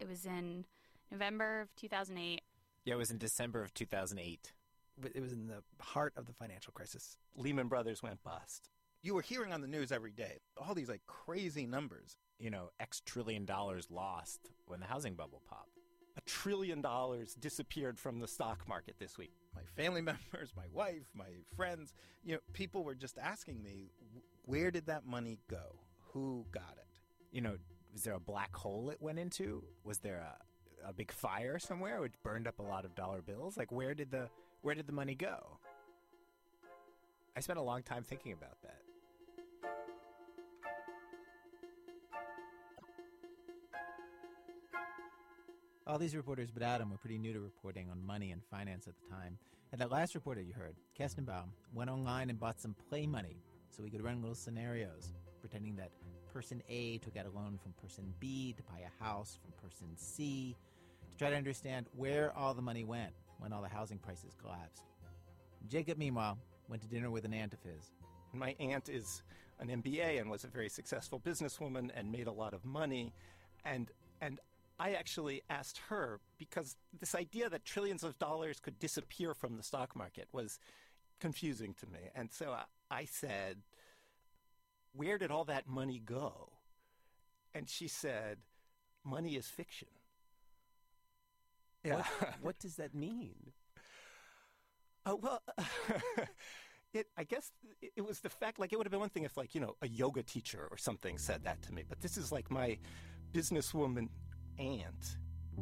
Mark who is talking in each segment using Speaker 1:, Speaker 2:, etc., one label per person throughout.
Speaker 1: It was in November of 2008.
Speaker 2: Yeah, it was in December of 2008.
Speaker 3: It was in the heart of the financial crisis.
Speaker 4: Lehman Brothers went bust. You were hearing on the news every day all these like crazy numbers.
Speaker 2: You know, X trillion dollars lost when the housing bubble popped.
Speaker 4: $1 trillion disappeared from the stock market this week. My family members, my wife, my friends, people were just asking me, where did that money go? Who got it?
Speaker 2: You know, was there a black hole it went into? Was there a big fire somewhere which burned up a lot of dollar bills? Like, where did the money go? I spent a long time thinking about that.
Speaker 5: All these reporters but Adam were pretty new to reporting on money and finance at the time. And that last reporter you heard, Kestenbaum, went online and bought some play money so he could run little scenarios, pretending that person A took out a loan from person B to buy a house from person C, to try to understand where all the money went when all the housing prices collapsed. Jacob, meanwhile, went to dinner with an aunt of his.
Speaker 4: My aunt is an MBA and was a very successful businesswoman and made a lot of money. And I actually asked her, because this idea that trillions of dollars could disappear from the stock market was confusing to me. And so I said, where did all that money go? And she said, money is fiction.
Speaker 6: Yeah. What does that mean?
Speaker 4: Well, I guess it was the fact, like, it would have been one thing if, like, a yoga teacher or something said that to me. But this is like my businesswoman aunt.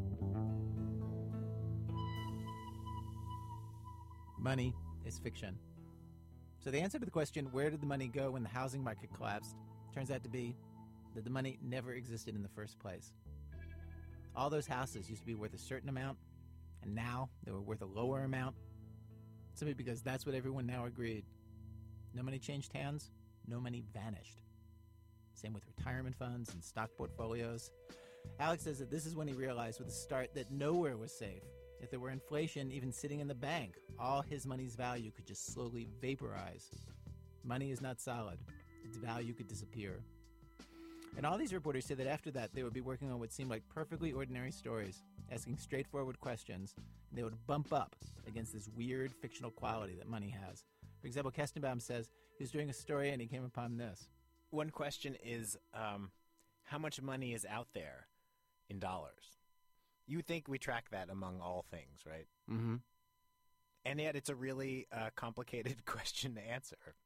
Speaker 5: Money is fiction. So the answer to the question, where did the money go when the housing market collapsed, turns out to be that the money never existed in the first place. All those houses used to be worth a certain amount, and now they were worth a lower amount, simply because that's what everyone now agreed. No money changed hands, no money vanished. Same with retirement funds and stock portfolios. Alex says that this is when he realized with a start that nowhere was safe. If there were inflation even sitting in the bank, all his money's value could just slowly vaporize. Money is not solid. Its value could disappear. And all these reporters say that after that, they would be working on what seemed like perfectly ordinary stories, asking straightforward questions, and they would bump up against this weird fictional quality that money has. For example, Kestenbaum says he was doing a story and he came upon this.
Speaker 2: One question is, how much money is out there in dollars? You would think we track that among all things, right?
Speaker 6: Mm-hmm.
Speaker 2: And yet it's a really complicated question to answer.